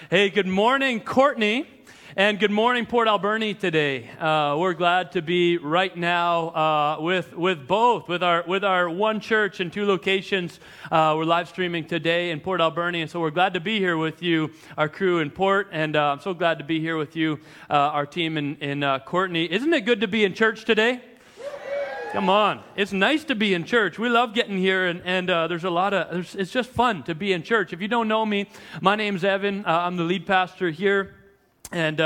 Hey, good morning, Courtney, and good morning, Port Alberni today. We're glad to be right now with our one church and two locations. We're live streaming today in Port Alberni, and so we're glad to be here with you, our crew in Port, and I'm so glad to be here with you, our team in Courtney. Isn't it good to be in church today? Come on. It's nice to be in church. We love getting here, and it's just fun to be in church. If you don't know me, my name's Evan. I'm the lead pastor here, and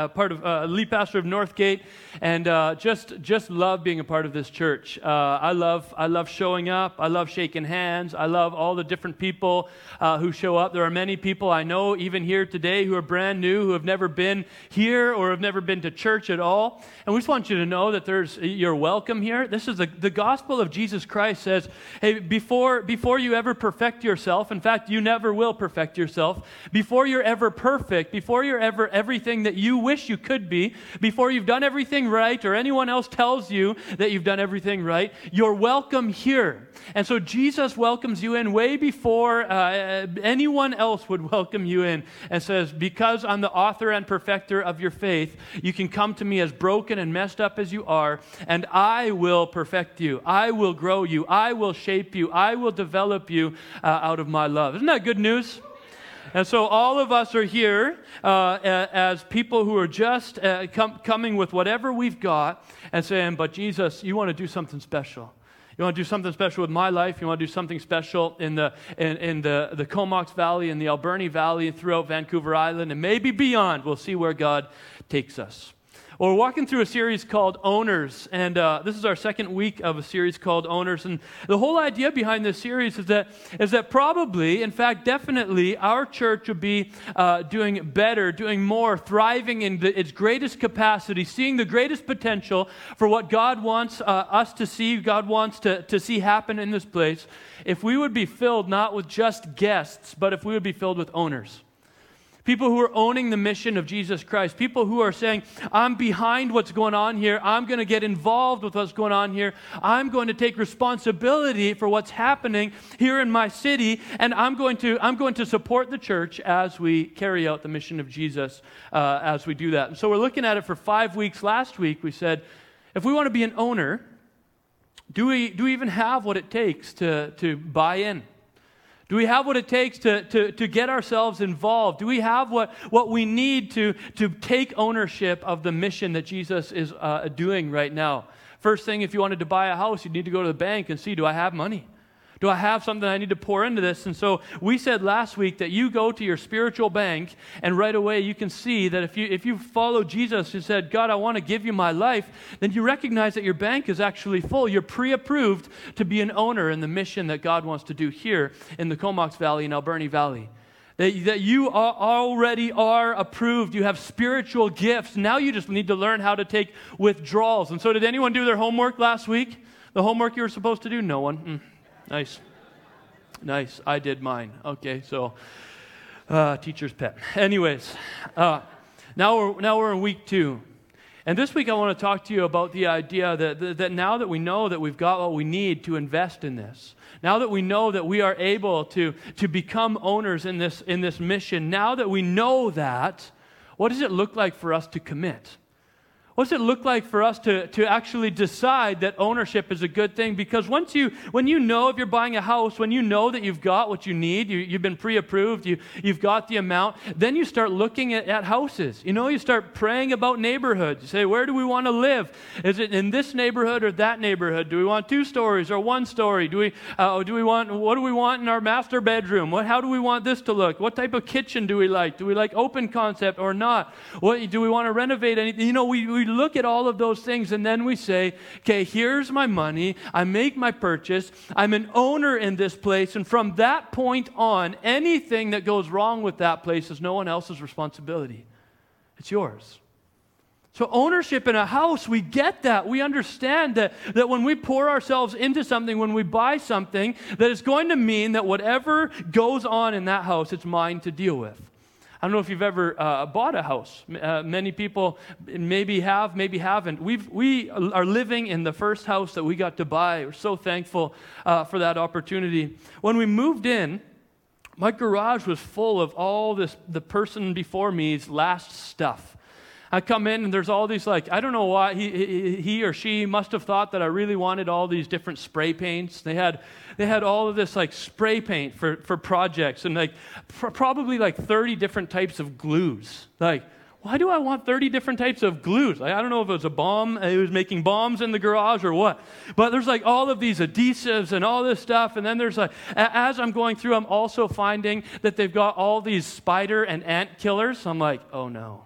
lead pastor of Northgate, and just love being a part of this church. I love showing up. I love shaking hands. I love all the different people who show up. There are many people I know, even here today, who are brand new, who have never been here or have never been to church at all. And we just want you to know that you're welcome here. This is the gospel of Jesus Christ says, hey, before you ever perfect yourself, in fact, you never will perfect yourself, before you're ever perfect, before you're ever everything that you wish you could be, before you've done everything right or anyone else tells you that you've done everything right, you're welcome here. And so Jesus welcomes you in way before anyone else would welcome you in, and says, because I'm the author and perfecter of your faith, you can come to me as broken and messed up as you are, and I will perfect you. I will grow you. I will shape you. I will develop you out of my love. Isn't that good news? And so all of us are here as people who are just coming with whatever we've got and saying, but Jesus, you want to do something special. You want to do something special with my life. You want to do something special in the Comox Valley, in the Alberni Valley, and throughout Vancouver Island, and maybe beyond. We'll see where God takes us. Well, we're walking through a series called Owners, and this is our second week of a series called Owners. And the whole idea behind this series is that probably, in fact, definitely, our church would be doing better, doing more, thriving in its greatest capacity, seeing the greatest potential for what God wants us to see, God wants to see happen in this place, if we would be filled not with just guests, but if we would be filled with owners. People who are owning the mission of Jesus Christ. People who are saying, I'm behind what's going on here. I'm going to get involved with what's going on here. I'm going to take responsibility for what's happening here in my city. And I'm going to support the church as we carry out the mission of Jesus as we do that. And so we're looking at it for 5 weeks. Last week we said, if we want to be an owner, do we even have what it takes to buy in? Do we have what it takes to get ourselves involved? Do we have what we need to take ownership of the mission that Jesus is doing right now? First thing, if you wanted to buy a house, you'd need to go to the bank and see, do I have money? Do I have something I need to pour into this? And so we said last week that you go to your spiritual bank, and right away you can see that if you follow Jesus and said, God, I want to give you my life, then you recognize that your bank is actually full. You're pre-approved to be an owner in the mission that God wants to do here in the Comox Valley and Alberni Valley. That you already are approved. You have spiritual gifts. Now you just need to learn how to take withdrawals. And so did anyone do their homework last week? The homework you were supposed to do? No one. Nice. I did mine. Okay, so teacher's pet. Anyways, now we're in week 2. And this week I want to talk to you about the idea that now that we know that we've got what we need to invest in this, now that we know that we are able to become owners in this mission, now that we know that, what does it look like for us to commit? What does it look like for us to actually decide that ownership is a good thing? Because when you know, if you're buying a house, when you know that you've got what you need, you've been pre-approved, you've got the amount, then you start looking at houses. You start praying about neighborhoods. You say, where do we want to live? Is it in this neighborhood or that neighborhood? Do we want 2 stories or 1 story? What do we want in our master bedroom? How do we want this to look? What type of kitchen do we like? Do we like open concept or not? Do we want to renovate anything? We look at all of those things, and then we say, okay, here's my money. I make my purchase. I'm an owner in this place, and from that point on, anything that goes wrong with that place is no one else's responsibility. It's yours. So ownership in a house, we get that. We understand that when we pour ourselves into something, when we buy something, that it's going to mean that whatever goes on in that house, it's mine to deal with. I don't know if you've ever bought a house. Many people maybe have, maybe haven't. We are living in the first house that we got to buy. We're so thankful for that opportunity. When we moved in, My garage was full of all the person before me's last stuff. I come in and there's all these, like, I don't know why, he or she must have thought that I really wanted all these different spray paints. They had all of this, like, spray paint for projects, and like probably like 30 different types of glues. Like, why do I want 30 different types of glues? Like, I don't know if it was a bomb, it was making bombs in the garage or what. But there's like all of these adhesives and all this stuff. And then there's like, as I'm going through, I'm also finding that they've got all these spider and ant killers. I'm like, oh no.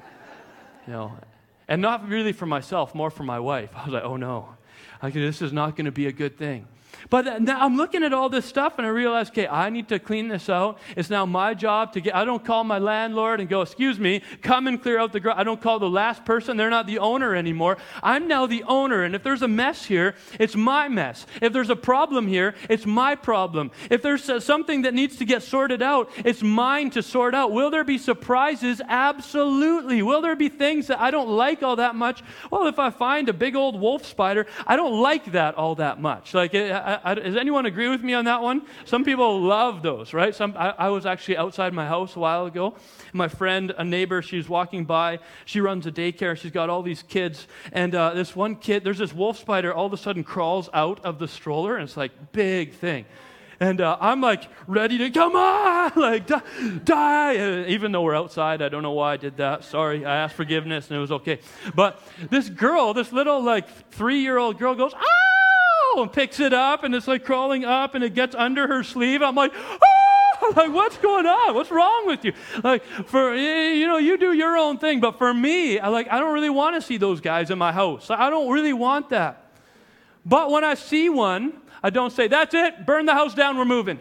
And not really for myself, more for my wife. I was like, oh no. This is not going to be a good thing. But now I'm looking at all this stuff and I realize, okay, I need to clean this out. It's now my job to I don't call my landlord and go, excuse me, come and clear out the garage. I don't call the last person. They're not the owner anymore. I'm now the owner. And if there's a mess here, it's my mess. If there's a problem here, it's my problem. If there's something that needs to get sorted out, it's mine to sort out. Will there be surprises? Absolutely. Will there be things that I don't like all that much? Well, if I find a big old wolf spider, I don't like that all that much. Like, does anyone agree with me on that one? Some people love those, right? I was actually outside my house a while ago. My friend, a neighbor, she was walking by. She runs a daycare. She's got all these kids. And this one kid, there's this wolf spider all of a sudden crawls out of the stroller. And it's like, big thing. And I'm like ready to, come on, like die. Even though we're outside, I don't know why I did that. Sorry, I asked forgiveness and it was okay. But this girl, this little like 3-year-old girl goes, and picks it up, and it's like crawling up, and it gets under her sleeve. I'm like, like, what's going on? What's wrong with you? Like, you do your own thing, but for me, I don't really want to see those guys in my house. I don't really want that. But when I see one, I don't say, that's it, burn the house down, we're moving.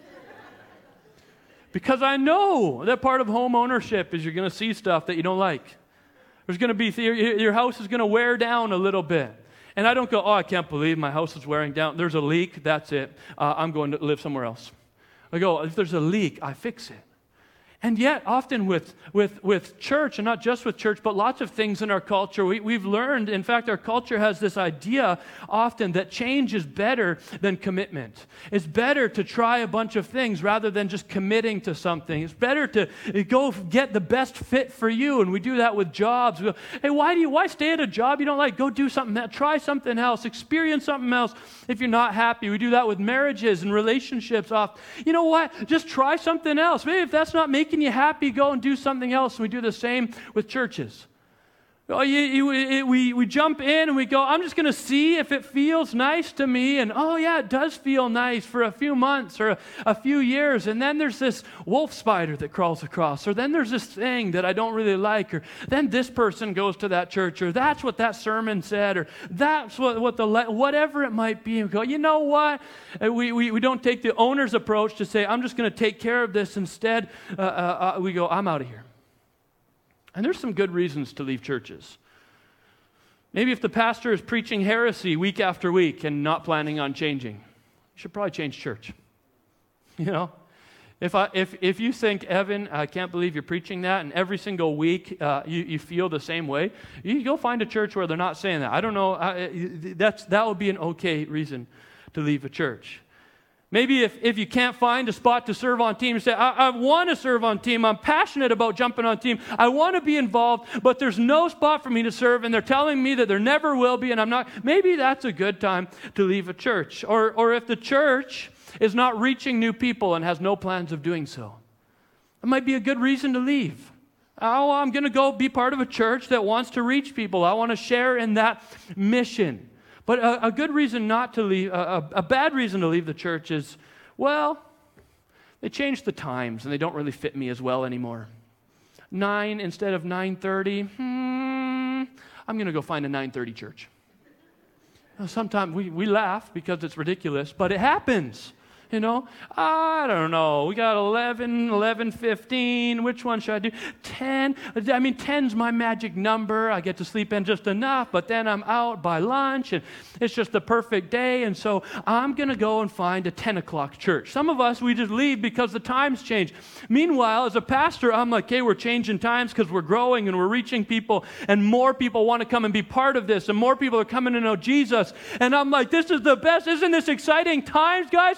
Because I know that part of home ownership is you're going to see stuff that you don't like. There's going to be, your house is going to wear down a little bit. And I don't go, I can't believe my house is wearing down. There's a leak, that's it. I'm going to live somewhere else. I go, if there's a leak, I fix it. And yet, often with church, and not just with church, but lots of things in our culture, we've learned, in fact, our culture has this idea often that change is better than commitment. It's better to try a bunch of things rather than just committing to something. It's better to go get the best fit for you, and we do that with jobs. We go, hey, why stay at a job you don't like? Go do something else. Try something else. Experience something else if you're not happy. We do that with marriages and relationships. You know what? Just try something else. Maybe if that's not making you happy, go and do something else. And we do the same with churches. We jump in and we go, I'm just going to see if it feels nice to me. And oh yeah, it does feel nice for a few months or a few years. And then there's this wolf spider that crawls across. Or then there's this thing that I don't really like. Or then this person goes to that church. Or that's what that sermon said. Or that's whatever it might be. And we go, you know what? We don't take the owner's approach to say, I'm just going to take care of this. Instead, we go, I'm out of here. And there's some good reasons to leave churches. Maybe if the pastor is preaching heresy week after week and not planning on changing, you should probably change church. If you think, Evan, I can't believe you're preaching that, and every single week you feel the same way, you go find a church where they're not saying that. I don't know. That would be an okay reason to leave a church. Maybe if you can't find a spot to serve on team, you say, I want to serve on team. I'm passionate about jumping on team. I want to be involved, but there's no spot for me to serve, and they're telling me that there never will be, and I'm not. Maybe that's a good time to leave a church. Or if the church is not reaching new people and has no plans of doing so, it might be a good reason to leave. I'm going to go be part of a church that wants to reach people. I want to share in that mission. But a good reason not to leave, a bad reason to leave the church is, well, they changed the times and they don't really fit me as well anymore. 9 instead of 9:30. I'm going to go find a 9:30 church. Sometimes we laugh because it's ridiculous, but it happens. I don't know. We got 11, 11:15. Which one should I do? 10. 10's my magic number. I get to sleep in just enough, but then I'm out by lunch, and it's just the perfect day, and so I'm going to go and find a 10 o'clock church. Some of us, we just leave because the times change. Meanwhile, as a pastor, I'm like, hey, we're changing times because we're growing and we're reaching people, and more people want to come and be part of this, and more people are coming to know Jesus, and I'm like, this is the best. Isn't this exciting times, guys? I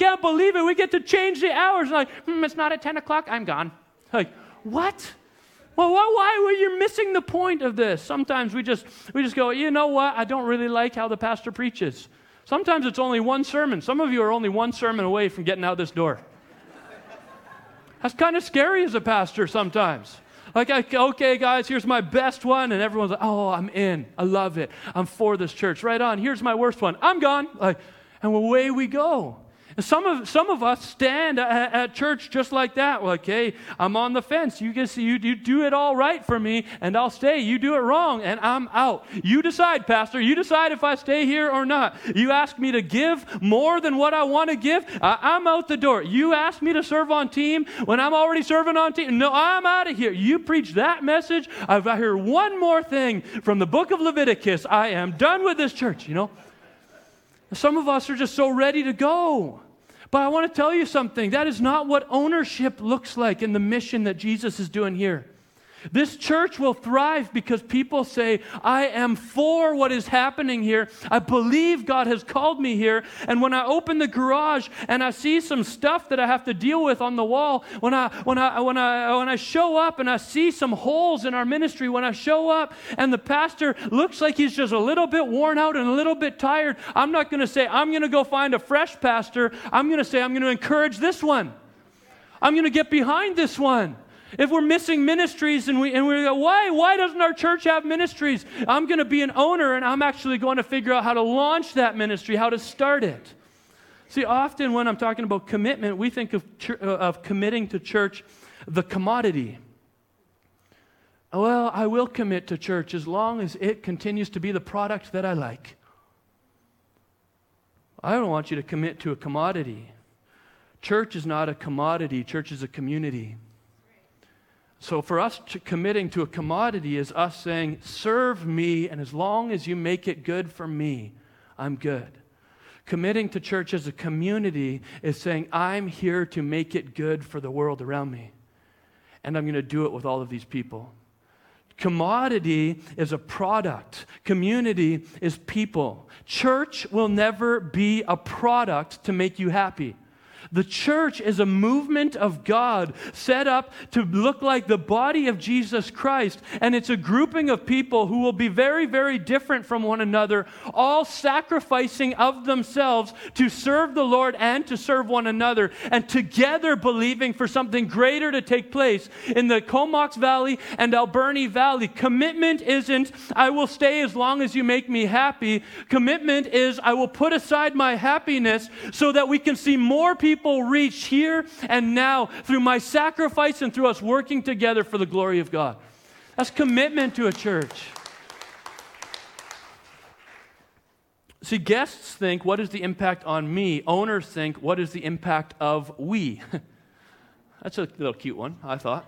can't believe it. We get to change the hours. And like, it's not at 10 o'clock. I'm gone. Like, what? Well, why were you missing the point of this? Sometimes we just go, you know what? I don't really like how the pastor preaches. Sometimes it's only one sermon. Some of you are only one sermon away from getting out this door. That's kind of scary as a pastor sometimes. Like, okay, guys, here's my best one. And everyone's like, oh, I'm in. I love it. I'm for this church. Right on. Here's my worst one. I'm gone. Like, and away we go. And some of us stand at church just like that. We're like, hey, I'm on the fence. You do it all right for me, and I'll stay. You do it wrong, and I'm out. You decide, Pastor. You decide if I stay here or not. You ask me to give more than what I want to give, I'm out the door. You ask me to serve on team when I'm already serving on team. No, I'm out of here. You preach that message. I hear one more thing from the book of Leviticus. I am done with this church, you know. Some of us are just so ready to go. But I want to tell you something. That is not what ownership looks like in the mission that Jesus is doing here. This church will thrive because people say, I am for what is happening here. I believe God has called me here. And when I open the garage and I see some stuff that I have to deal with on the wall, when I show up and I see some holes in our ministry, when I show up and the pastor looks like he's just a little bit worn out and a little bit tired, I'm not going to say, I'm going to go find a fresh pastor. I'm going to say, I'm going to encourage this one. I'm going to get behind this one. If we're missing ministries and we go, why doesn't our church have ministries? I'm going to be an owner, and I'm actually going to figure out how to launch that ministry, how to start it. See, often when I'm talking about commitment, we think of committing to church the commodity. Well, I will commit to church as long as it continues to be the product that I like. I don't want you to commit to a commodity. Church is not a commodity. Church is a community. So for us, committing to a commodity is us saying, serve me, and as long as you make it good for me, I'm good. Committing to church as a community is saying, I'm here to make it good for the world around me. And I'm going to do it with all of these people. Commodity is a product. Community is people. Church will never be a product to make you happy. The church is a movement of God set up to look like the body of Jesus Christ, and it's a grouping of people who will be very, very different from one another, all sacrificing of themselves to serve the Lord and to serve one another, and together believing for something greater to take place in the Comox Valley and Alberni Valley. Commitment isn't, I will stay as long as you make me happy. Commitment is, I will put aside my happiness so that we can see more people reach here and now through my sacrifice and through us working together for the glory of God. That's commitment to a church. See, guests think, what is the impact on me? Owners think, what is the impact of we? That's a little cute one, I thought.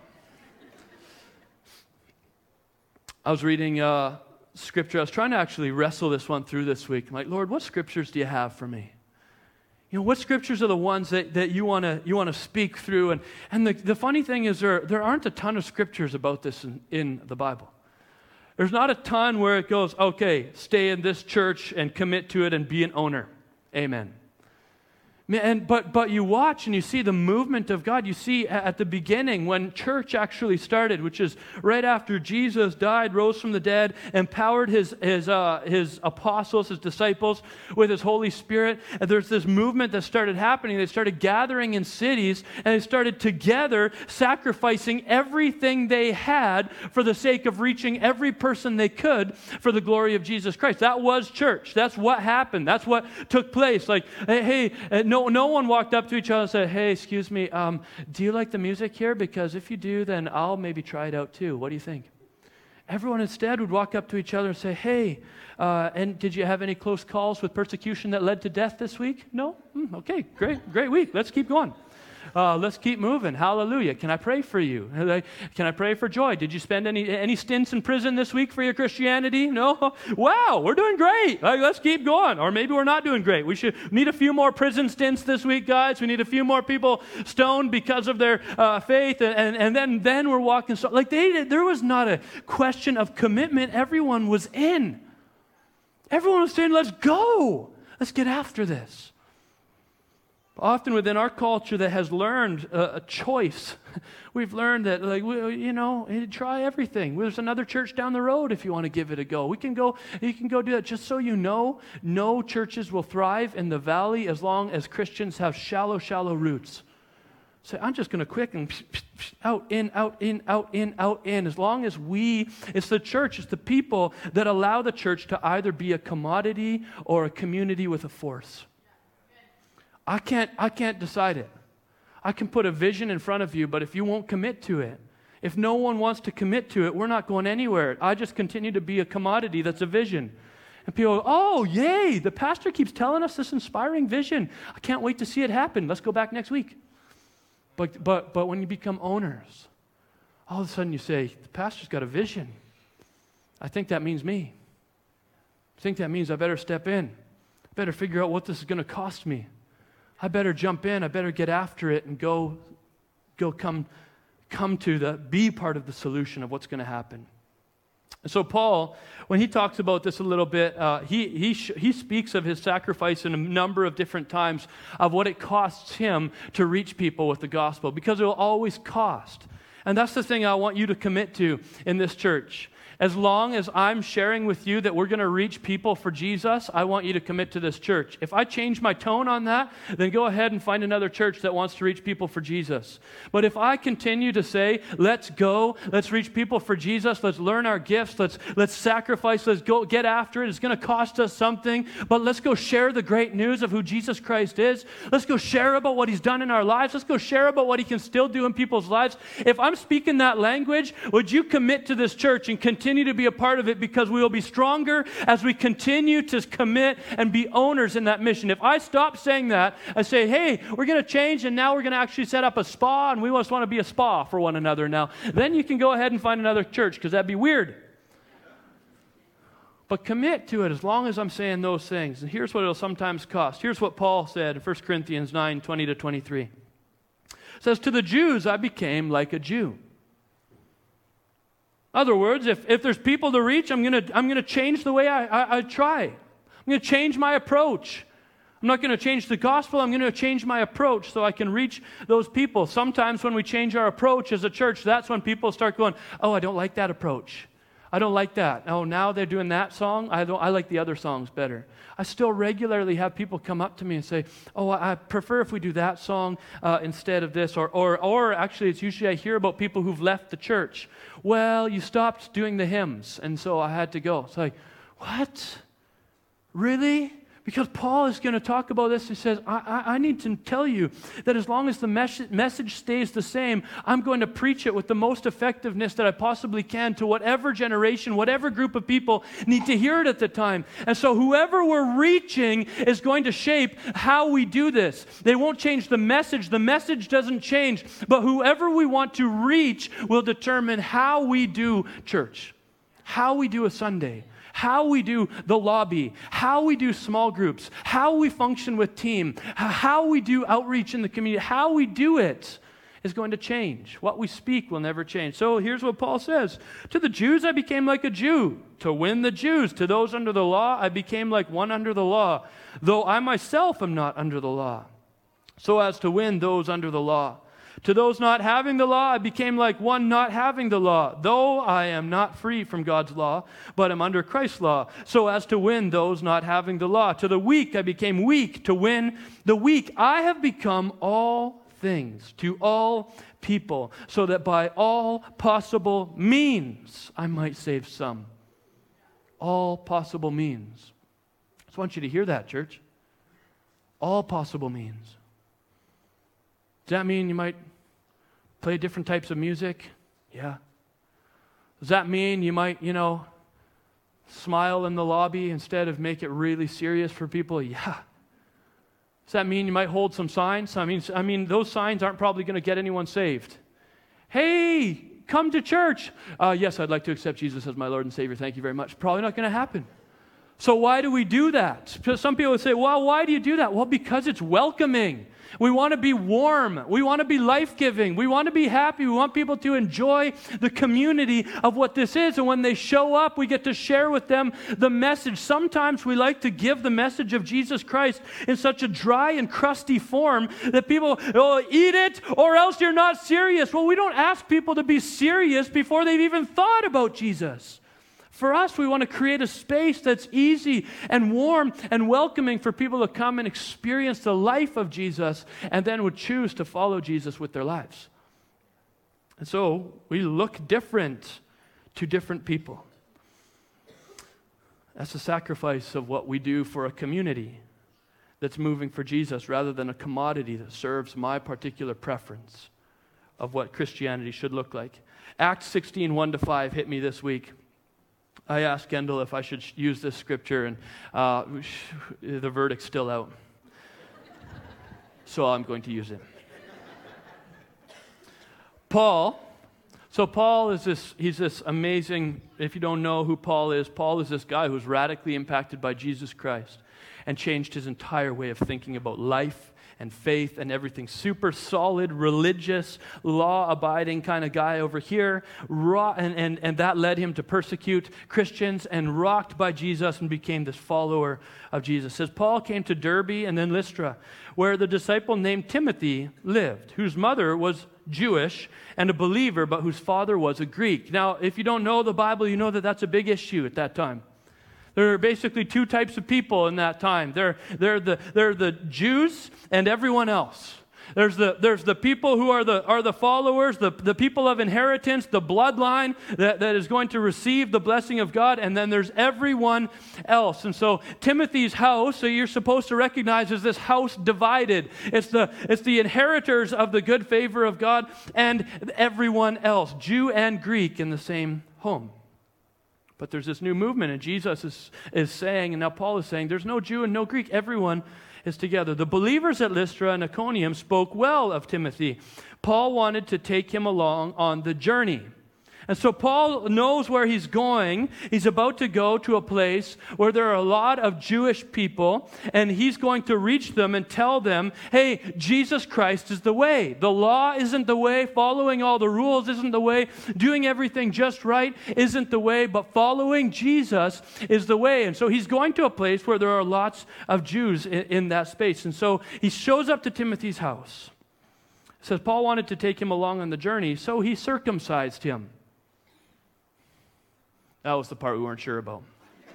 I was reading scripture. I was trying to actually wrestle this one through this week. I'm like, Lord, what scriptures do you have for me? You know, what scriptures are the ones that you want to speak through? And the funny thing is there aren't a ton of scriptures about this in the Bible. There's not a ton where it goes, okay, stay in this church and commit to it and be an owner. Amen. But you watch and you see the movement of God. You see at the beginning when church actually started, which is right after Jesus died, rose from the dead, empowered his apostles, his disciples with his Holy Spirit. And there's this movement that started happening. They started gathering in cities and they started together sacrificing everything they had for the sake of reaching every person they could for the glory of Jesus Christ. That was church. That's what happened. That's what took place. Like, hey, no one walked up to each other and said, hey, excuse me, do you like the music here? Because if you do, then I'll maybe try it out too. What do you think? Everyone instead would walk up to each other and say, hey, and did you have any close calls with persecution that led to death this week? No? Okay, great week. Let's keep going. Let's keep moving. Hallelujah. Can I pray for you? Can I pray for joy? Did you spend any stints in prison this week for your Christianity? No? Wow, we're doing great. Let's keep going. Or maybe we're not doing great. We should need a few more prison stints this week, guys. We need a few more people stoned because of their faith. And then we're walking. So, there was not a question of commitment. Everyone was in. Everyone was saying, let's go. Let's get after this. Often within our culture that has learned a choice, we've learned that, try everything. There's another church down the road if you want to give it a go. You can go do that. Just so you know, no churches will thrive in the valley as long as Christians have shallow roots. Say, I'm just going to quick and out, in, out, in, out, in, out, in. As long as it's the church, it's the people that allow the church to either be a commodity or a community with a force. I can't decide it. I can put a vision in front of you, but if you won't commit to it, if no one wants to commit to it, we're not going anywhere. I just continue to be a commodity that's a vision. And people go, oh, yay, the pastor keeps telling us this inspiring vision. I can't wait to see it happen. Let's go back next week. But when you become owners, all of a sudden you say, the pastor's got a vision. I think that means me. I think that means I better step in. I better figure out what this is going to cost me. I better jump in. I better get after it and come to be part of the solution of what's going to happen. And so Paul, when he talks about this a little bit, he speaks of his sacrifice in a number of different times of what it costs him to reach people with the gospel, because it will always cost. And that's the thing I want you to commit to in this church. As long as I'm sharing with you that we're going to reach people for Jesus, I want you to commit to this church. If I change my tone on that, then go ahead and find another church that wants to reach people for Jesus. But if I continue to say, let's go, let's reach people for Jesus, let's learn our gifts, let's sacrifice, let's go get after it, it's going to cost us something, but let's go share the great news of who Jesus Christ is. Let's go share about what he's done in our lives. Let's go share about what he can still do in people's lives. If I'm speaking that language, would you commit to this church and continue to be a part of it, because we will be stronger as we continue to commit and be owners in that mission. If I stop saying that, I say, hey, we're going to change and now we're going to actually set up a spa and we just want to be a spa for one another now, then you can go ahead and find another church, because that'd be weird. But commit to it as long as I'm saying those things. And here's what it'll sometimes cost. Here's what Paul said in 1 Corinthians 9:20-23. It says, to the Jews I became like a Jew. In other words, if there's people to reach, I'm going to change the way I try. I'm going to change my approach. I'm not going to change the gospel. I'm going to change my approach so I can reach those people. Sometimes when we change our approach as a church, that's when people start going, oh, I don't like that approach. I don't like that. Oh, now they're doing that song. I like the other songs better. I still regularly have people come up to me and say, oh, I prefer if we do that song instead of this. Or actually, it's usually I hear about people who've left the church. Well, you stopped doing the hymns, and so I had to go. It's like, what? Really? Because Paul is going to talk about this. He says, I need to tell you that as long as the message stays the same, I'm going to preach it with the most effectiveness that I possibly can to whatever generation, whatever group of people need to hear it at the time. And so whoever we're reaching is going to shape how we do this. They won't change the message. The message doesn't change. But whoever we want to reach will determine how we do church, how we do a Sunday, how we do the lobby, how we do small groups, how we function with team, how we do outreach in the community, how we do it is going to change. What we speak will never change. So here's what Paul says. To the Jews I became like a Jew, to win the Jews. To those under the law I became like one under the law, though I myself am not under the law, so as to win those under the law. To those not having the law, I became like one not having the law, though I am not free from God's law, but am under Christ's law, so as to win those not having the law. To the weak, I became weak to win the weak. I have become all things to all people, so that by all possible means I might save some. All possible means. I just want you to hear that, church. All possible means. Does that mean you might play different types of music? Yeah. Does that mean you might, smile in the lobby instead of make it really serious for people? Yeah. Does that mean you might hold some signs? I mean, those signs aren't probably going to get anyone saved. Hey, come to church. Yes, I'd like to accept Jesus as my Lord and Savior. Thank you very much. Probably not going to happen. So why do we do that? Some people would say, well, why do you do that? Well, because it's welcoming. We want to be warm. We want to be life-giving. We want to be happy. We want people to enjoy the community of what this is. And when they show up, we get to share with them the message. Sometimes we like to give the message of Jesus Christ in such a dry and crusty form that people, eat it or else you're not serious. Well, we don't ask people to be serious before they've even thought about Jesus. For us, we want to create a space that's easy and warm and welcoming for people to come and experience the life of Jesus and then would choose to follow Jesus with their lives. And so we look different to different people. That's the sacrifice of what we do for a community that's moving for Jesus rather than a commodity that serves my particular preference of what Christianity should look like. Acts 16, 1-5 hit me this week. I asked Kendall if I should use this scripture, and the verdict's still out. So I'm going to use it. Paul is he's this amazing, if you don't know who Paul is this guy who's radically impacted by Jesus Christ and changed his entire way of thinking about life and faith and everything. Super solid, religious, law-abiding kind of guy over here. And that led him to persecute Christians and rocked by Jesus and became this follower of Jesus. It says, Paul came to Derbe and then Lystra, where the disciple named Timothy lived, whose mother was Jewish and a believer, but whose father was a Greek. Now, if you don't know the Bible, you know that that's a big issue at that time. There are basically two types of people in that time. They're the Jews and everyone else. There's the people who are the followers, the people of inheritance, the bloodline that is going to receive the blessing of God, and then there's everyone else. And so Timothy's house, so you're supposed to recognize, is this house divided. It's the inheritors of the good favor of God and everyone else, Jew and Greek, in the same home. But there's this new movement, and Jesus is saying, and now Paul is saying, there's no Jew and no Greek. Everyone is together. The believers at Lystra and Iconium spoke well of Timothy. Paul wanted to take him along on the journey. And so Paul knows where he's going. He's about to go to a place where there are a lot of Jewish people, and he's going to reach them and tell them, hey, Jesus Christ is the way. The law isn't the way. Following all the rules isn't the way. Doing everything just right isn't the way, but following Jesus is the way. And so he's going to a place where there are lots of Jews in that space. And so he shows up to Timothy's house. It says Paul wanted to take him along on the journey, so he circumcised him. That was the part we weren't sure about.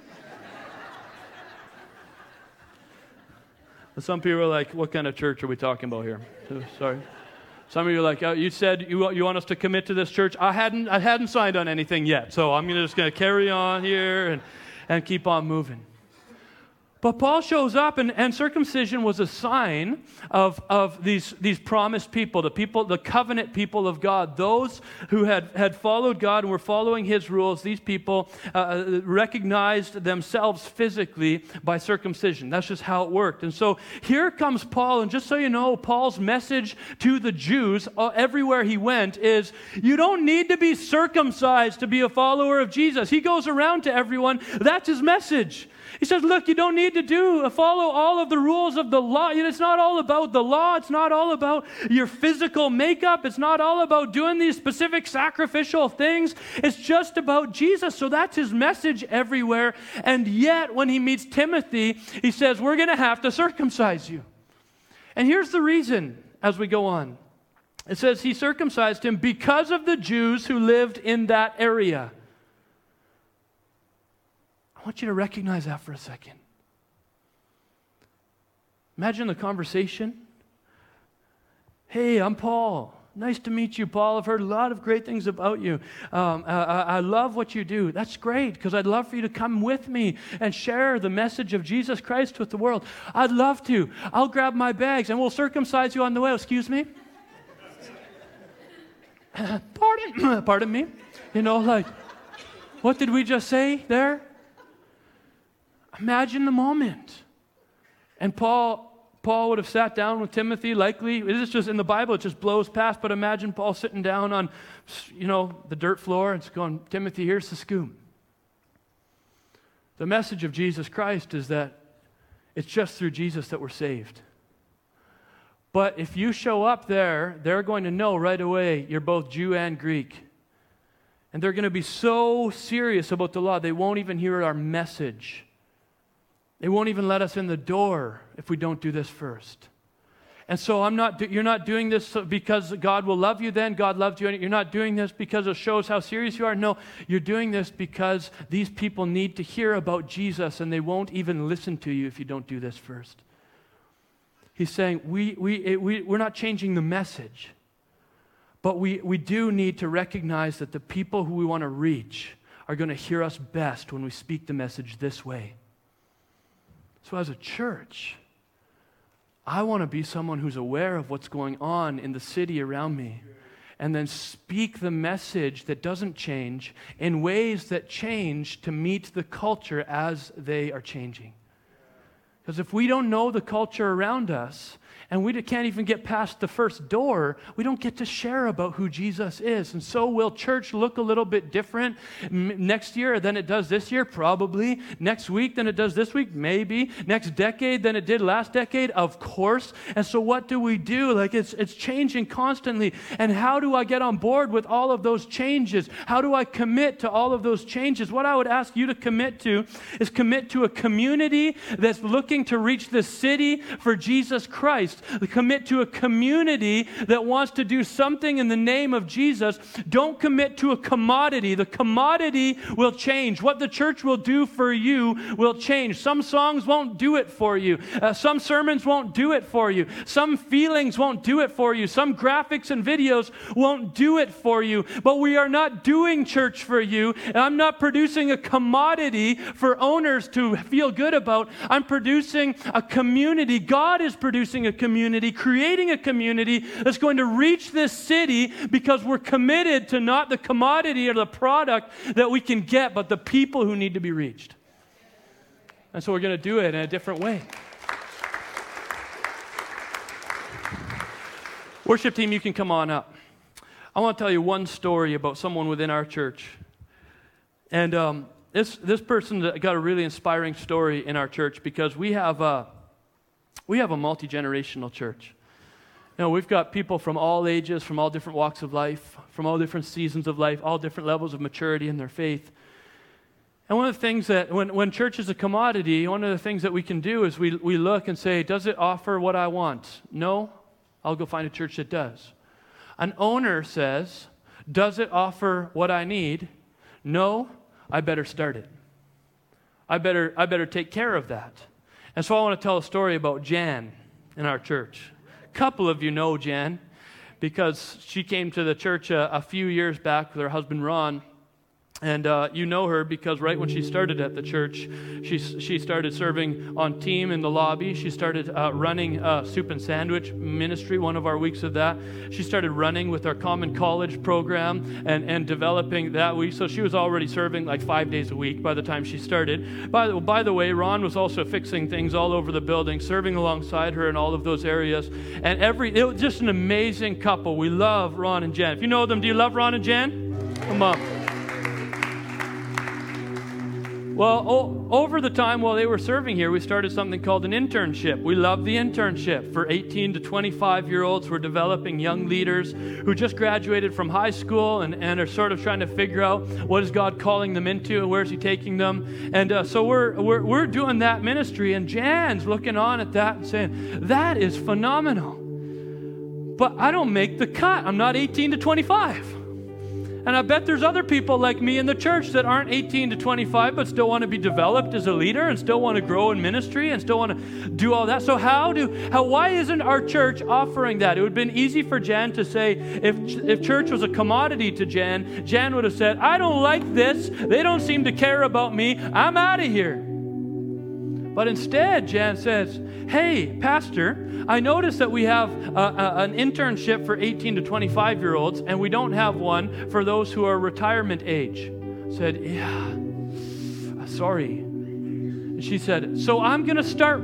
Some people are like, what kind of church are we talking about here? Sorry. Some of you are like, oh, you said you want us to commit to this church. I hadn't signed on anything yet, so I'm just going to carry on here and keep on moving. But Paul shows up, and circumcision was a sign of these promised people, the covenant people of God, those who had followed God and were following His rules. These people recognized themselves physically by circumcision. That's just how it worked. And so here comes Paul, and just so you know, Paul's message to the Jews everywhere he went is, you don't need to be circumcised to be a follower of Jesus. He goes around to everyone. That's his message. He says, look, you don't need to follow all of the rules of the law. It's not all about the law. It's not all about your physical makeup. It's not all about doing these specific sacrificial things. It's just about Jesus. So that's his message everywhere. And yet, when he meets Timothy, he says, we're going to have to circumcise you. And here's the reason as we go on. It says he circumcised him because of the Jews who lived in that area. I want you to recognize that for a second. Imagine the conversation. Hey, I'm Paul. Nice to meet you, Paul. I've heard a lot of great things about you. I love what you do. That's great, because I'd love for you to come with me and share the message of Jesus Christ with the world. I'd love to. I'll grab my bags and we'll circumcise you on the way. Excuse me? Pardon me? What did we just say there? Imagine the moment. And Paul would have sat down with Timothy, likely. It is just in the Bible, it just blows past. But imagine Paul sitting down on, the dirt floor and going, Timothy, here's the scoop. The message of Jesus Christ is that it's just through Jesus that we're saved. But if you show up there, they're going to know right away you're both Jew and Greek. And they're going to be so serious about the law, they won't even hear our message. They won't even let us in the door if we don't do this first. And so you're not doing this because God will love you then. God loves you. And you're not doing this because it shows how serious you are. No, you're doing this because these people need to hear about Jesus, and they won't even listen to you if you don't do this first. He's saying we're not changing the message, but we do need to recognize that the people who we want to reach are going to hear us best when we speak the message this way. So as a church, I want to be someone who's aware of what's going on in the city around me, and then speak the message that doesn't change in ways that change to meet the culture as they are changing. Because if we don't know the culture around us, and we can't even get past the first door, we don't get to share about who Jesus is. And so will church look a little bit different next year than it does this year? Probably. Next week than it does this week? Maybe. Next decade than it did last decade? Of course. And so what do we do? Like it's changing constantly. And how do I get on board with all of those changes? How do I commit to all of those changes? What I would ask you to commit to is commit to a community that's looking to reach the city for Jesus Christ. Commit to a community that wants to do something in the name of Jesus. Don't commit to a commodity. The commodity will change. What the church will do for you will change. Some songs won't do it for you. Some sermons won't do it for you. Some feelings won't do it for you. Some graphics and videos won't do it for you. But we are not doing church for you. And I'm not producing a commodity for owners to feel good about. I'm producing a community. God is producing a community, creating a community that's going to reach this city because we're committed to not the commodity or the product that we can get, but the people who need to be reached. And so we're going to do it in a different way. Worship team, you can come on up. I want to tell you one story about someone within our church. And this person got a really inspiring story in our church because we have a multi-generational church. You know, we've got people from all ages, from all different walks of life, from all different seasons of life, all different levels of maturity in their faith. And one of the things that, when church is a commodity, one of the things that we can do is we look and say, does it offer what I want? No, I'll go find a church that does. An owner says, does it offer what I need? No, I better start it. I better take care of that. And so I want to tell a story about Jan in our church. A couple of you know Jan because she came to the church a few years back with her husband Ron. And you know her because right when she started at the church, she started serving on team in the lobby. She started running soup and sandwich ministry, one of our weeks of that. She started running with our Common College program and developing that week. So she was already serving like 5 days a week by the time she started. By the way, Ron was also fixing things all over the building, serving alongside her in all of those areas. And it was just an amazing couple. We love Ron and Jan. If you know them, do you love Ron and Jan? Come on. Well, over the time while they were serving here, we started something called an internship. We love the internship. For 18 to 25-year-olds, we're developing young leaders who just graduated from high school and are sort of trying to figure out what is God calling them into and where is He taking them. And so we're doing that ministry, and Jan's looking on at that and saying, that is phenomenal. But I don't make the cut. I'm not 18 to 25. And I bet there's other people like me in the church that aren't 18 to 25 but still want to be developed as a leader and still want to grow in ministry and still want to do all that. So why isn't our church offering that? It would have been easy for Jan to say, if church was a commodity to Jan, Jan would have said, I don't like this. They don't seem to care about me. I'm out of here. But instead, Jan says, hey, Pastor, I noticed that we have an internship for 18 to 25-year-olds, and we don't have one for those who are retirement age. I said, yeah, sorry. And she said, so I'm going to start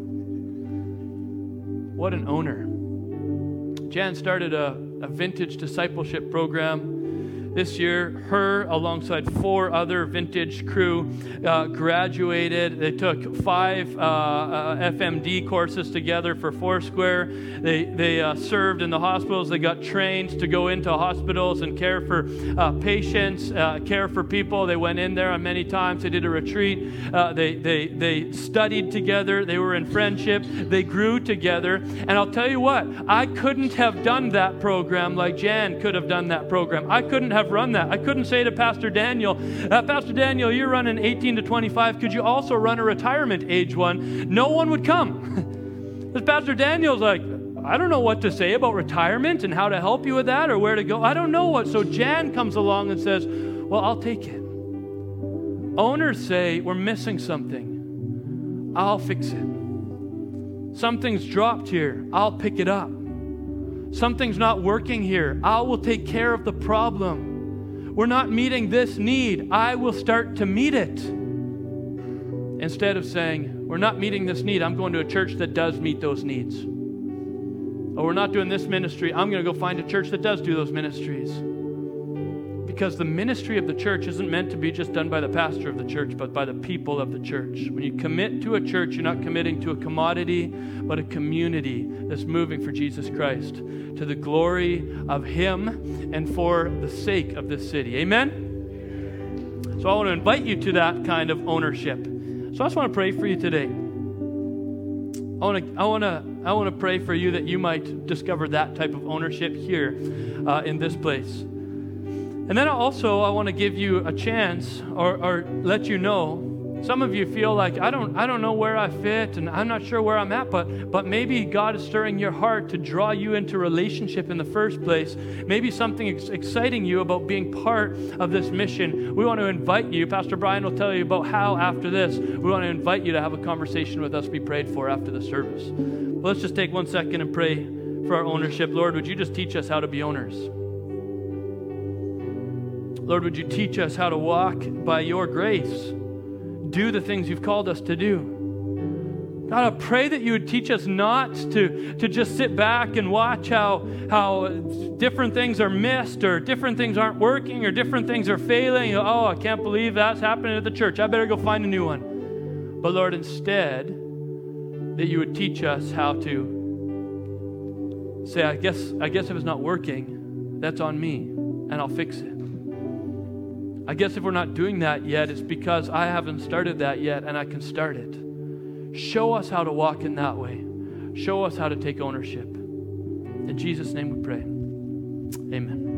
one. What an owner. Jan started a vintage discipleship program. This year, her, alongside 4 other vintage crew, graduated. They took 5 FMD courses together for Foursquare. They served in the hospitals. They got trained to go into hospitals and care for patients, care for people. They went in there many times. They did a retreat. They studied together. They were in friendship. They grew together. And I'll tell you what, I couldn't have done that program like Jan could have done that program. I couldn't have run that. I couldn't say to Pastor Daniel, Pastor Daniel, you're running 18 to 25. Could you also run a retirement age one? No one would come. Because Pastor Daniel's like, I don't know what to say about retirement and how to help you with that or where to go. I don't know what. So Jan comes along and says, well, I'll take it. Owners say, we're missing something. I'll fix it. Something's dropped here. I'll pick it up. Something's not working here. I will take care of the problem. We're not meeting this need. I will start to meet it. Instead of saying, we're not meeting this need, I'm going to a church that does meet those needs. Or we're not doing this ministry, I'm going to go find a church that does do those ministries. Because the ministry of the church isn't meant to be just done by the pastor of the church, but by the people of the church. When you commit to a church, you're not committing to a commodity, but a community that's moving for Jesus Christ, to the glory of Him and for the sake of this city. Amen? So I want to invite you to that kind of ownership. So I just want to pray for you today. I want to pray for you that you might discover that type of ownership here in this place. And then also, I want to give you a chance or let you know, some of you feel like, I don't know where I fit and I'm not sure where I'm at, but maybe God is stirring your heart to draw you into relationship in the first place. Maybe something exciting you about being part of this mission. We want to invite you. Pastor Brian will tell you about how after this, we want to invite you to have a conversation with us, be prayed for after the service. But let's just take 1 second and pray for our ownership. Lord, would you just teach us how to be owners? Lord, would you teach us how to walk by your grace? Do the things you've called us to do. God, I pray that you would teach us not to just sit back and watch how different things are missed or different things aren't working or different things are failing. Oh, I can't believe that's happening at the church. I better go find a new one. But Lord, instead, that you would teach us how to say, I guess if it's not working, that's on me, and I'll fix it. I guess if we're not doing that yet, it's because I haven't started that yet, and I can start it. Show us how to walk in that way. Show us how to take ownership. In Jesus' name we pray. Amen.